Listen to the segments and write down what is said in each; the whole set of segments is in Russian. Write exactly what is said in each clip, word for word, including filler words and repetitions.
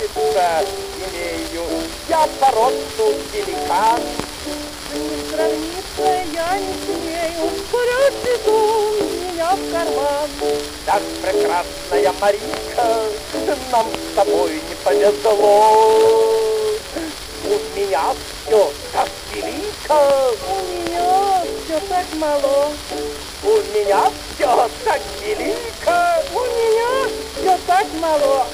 сравниться имею. Я по росту великан. Не сравниться я не смею, прячет он меня в карман. Так, прекрасная Марика, нам с тобой не повезло. У меня все так велико, У нее все так мало, у меня все так велико, у меня все так мало.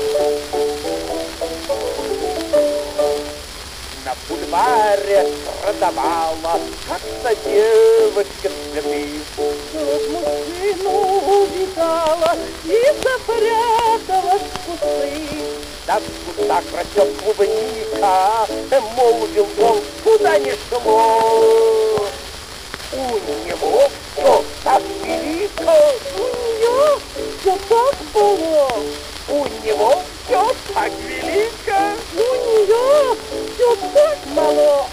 на бульваре продавала как-то девочка цветы. Вдруг мужчину увидала и запряталась в кусты. Да в кустах растет клубника, молвил он, куда ни шло. У него все так велико, У нее все так было, у него все так велико. у нее все так мало.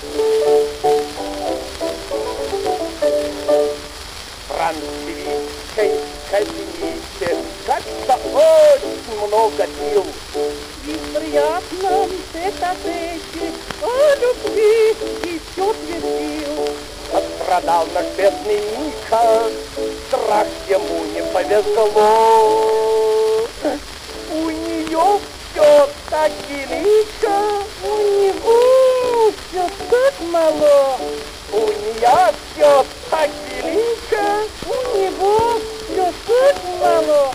В французской кабинете как-то очень много пил. И в приятном тет-а-тете о любви еще твердил. Пострадал наш бедный Мика, страх ему не повезло. У нее все так велико, У него все так мало, у нее все так велико. у него все так мало.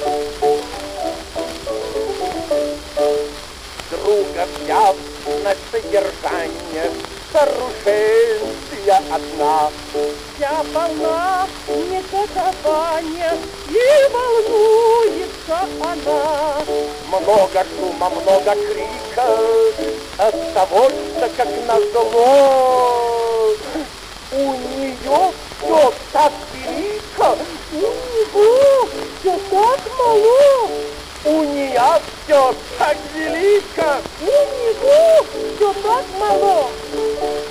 Друга взяв на содержание, старушенция одна. Вся полна негодования, и волнуется она. Много шума, много крика, от того, что как назло. У нее все так велико, У него все так мало, у нее все так велико. у него все так мало.